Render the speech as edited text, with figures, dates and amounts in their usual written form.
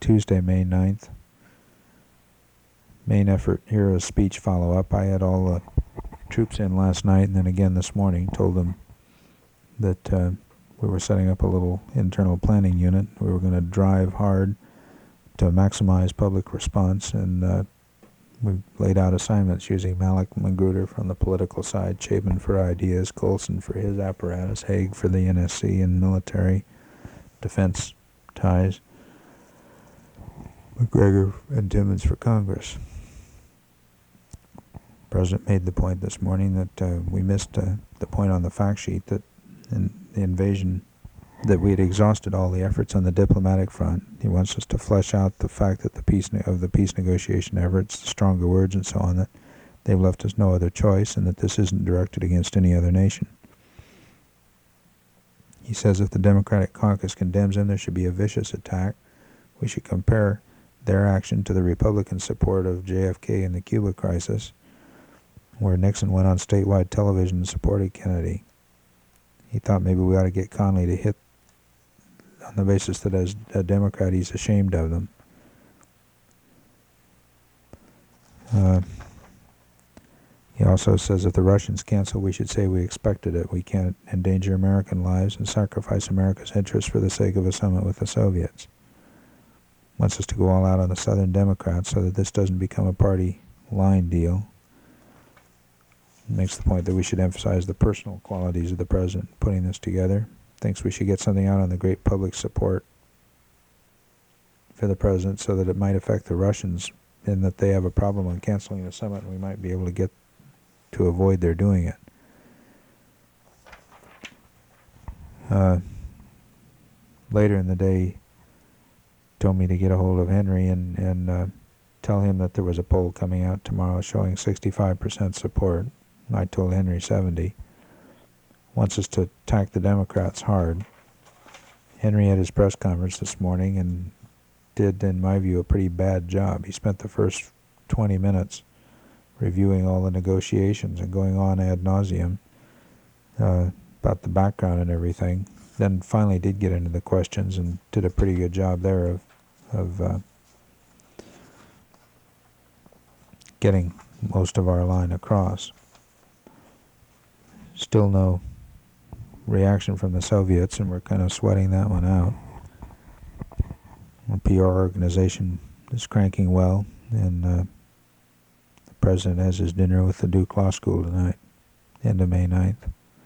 Tuesday, May 9th. Main effort hero speech follow-up. I had all the troops in last night and then again this morning, told them that we were setting up a little internal planning unit. We were going to drive hard to maximize public response, and we laid out assignments using Malik Magruder from the political side, Chapin for ideas, Colson for his apparatus, Haig for the NSC and military defense ties, McGregor and Timmons for Congress. The President made the point this morning that we missed the point on the fact sheet that in the invasion that we had exhausted all the efforts on the diplomatic front. He wants us to flesh out the fact that the peace negotiation efforts, the stronger words and so on, that they've left us no other choice, and that this isn't directed against any other nation. He says if the Democratic caucus condemns him, there should be a vicious attack. We should compare their action to the Republican support of JFK in the Cuba crisis, where Nixon went on statewide television and supported Kennedy. He thought maybe we ought to get Connally to hit on the basis that as a Democrat he's ashamed of them. He also says if the Russians cancel, we should say we expected it. We can't endanger American lives and sacrifice America's interests for the sake of a summit with the Soviets. Wants us to go all out on the Southern Democrats so that this doesn't become a party line deal. Makes the point that we should emphasize the personal qualities of the president putting this together. Thinks we should get something out on the great public support for the president so that it might affect the Russians in that they have a problem on canceling the summit, and we might be able to get to avoid their doing it. Later in the day, told me to get a hold of Henry and tell him that there was a poll coming out tomorrow showing 65% support. I told Henry 70. Wants us to attack the Democrats hard. Henry had his press conference this morning and did, in my view, a pretty bad job. He spent the first 20 minutes reviewing all the negotiations and going on ad nauseum about the background and everything. Then finally did get into the questions and did a pretty good job there of getting most of our line across. Still no reaction from the Soviets, and we're kind of sweating that one out. The PR organization is cranking well, and the president has his dinner with the Duke Law School tonight, end of May 9th.